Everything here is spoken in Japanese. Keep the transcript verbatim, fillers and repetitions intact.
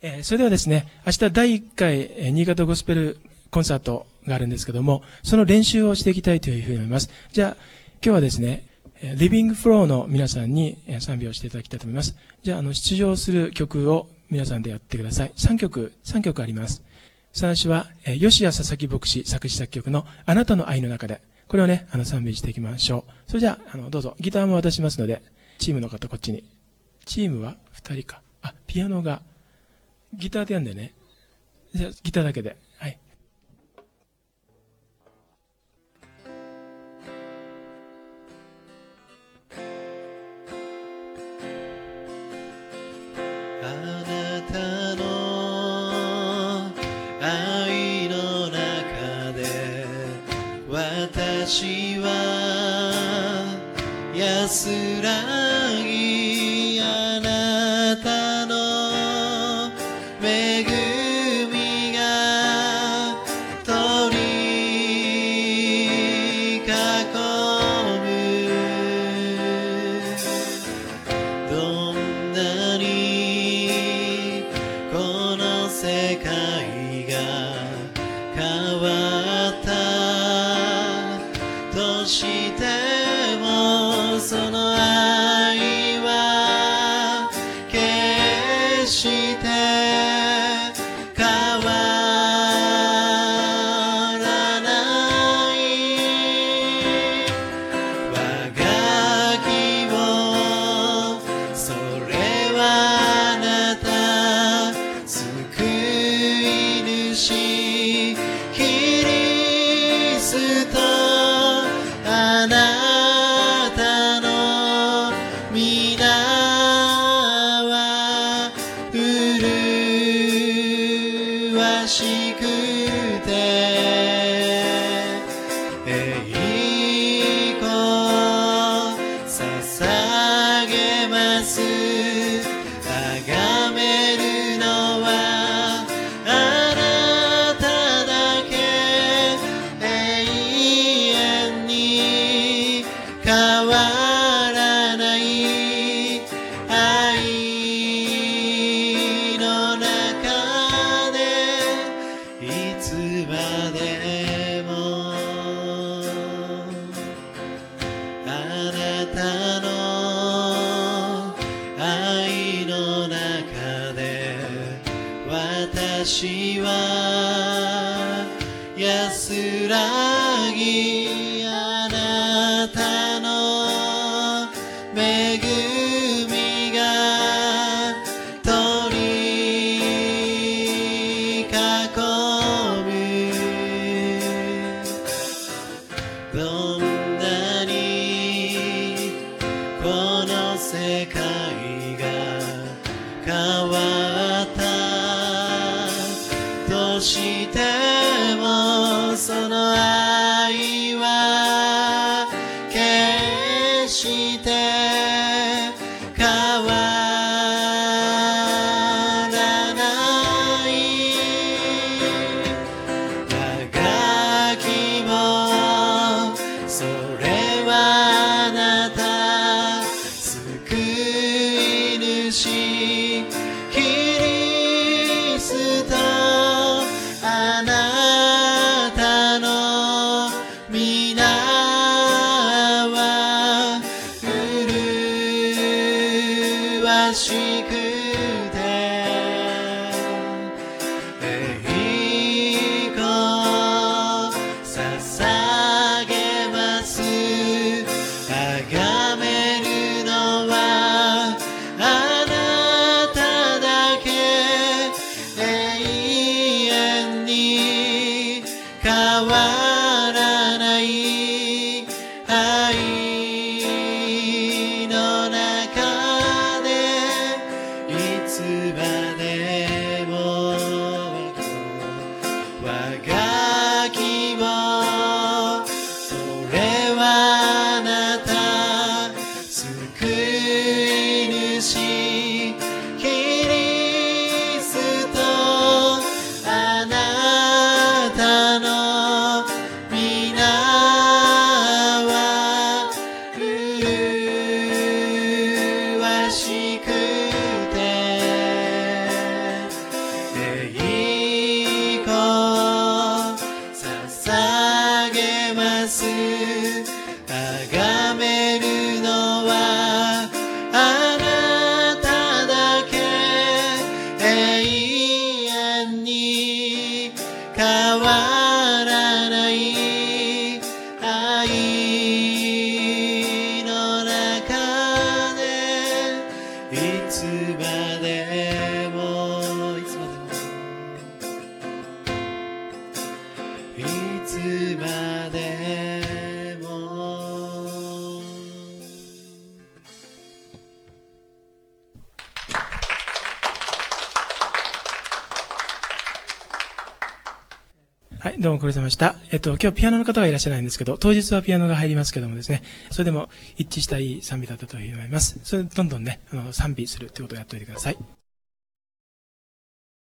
えー、それではですね、明日だいいっかい、えー、新潟ゴスペルコンサートがあるんですけども、その練習をしていきたいというふうに思います。じゃあ、今日はですね、リビングフローの皆さんに賛美をしていただきたいと思います。じゃあ、あの、出場する曲を皆さんでやってください。さんきょく、さんきょくあります。最初は、えー、吉谷佐々木牧師作詞作曲のあなたの愛の中で、これをね、あの、賛美していきましょう。それじゃあ、あの、どうぞ、ギターも渡しますので、チームの方こっちに。チームはふたりか。あ、ピアノが、ギターでやんでね。じゃあ、ギターだけで。はい。 あなたの愛の中で私は安らぎ、あなたの恵みが取り囲む。どんなにこの世界が変わったとしても、その愛は決して変わらない。我が希望、それはあなた、救い主キリスト、あなたの皆は麗しくて栄光捧げます。崇めるのはあなただけ、永遠に変わらない愛の中で、いつまでもあなたの愛の中で私は安らぎ、あなたの恵みが取り囲む。どんなにこの世界が変わったとしても、その愛は決して変わらない。我が希望、それはあなた、救い主キリスト、あなたの皆は麗しくて栄光捧げます。崇めるのはあなただけ、永遠に変わらない愛の中で、いつまでも我が希望、それはあなた、救い主キリスト、あなたの皆は麗しくてでもいつまでもいつまでもはい、どうもご苦労様でした。えっと、今日ピアノの方がいらっしゃらないんですけど、当日はピアノが入りますけどもですね、それでも一致したいい賛美だったと思います。それでどんどんね、あの、賛美するということをやっておいてください。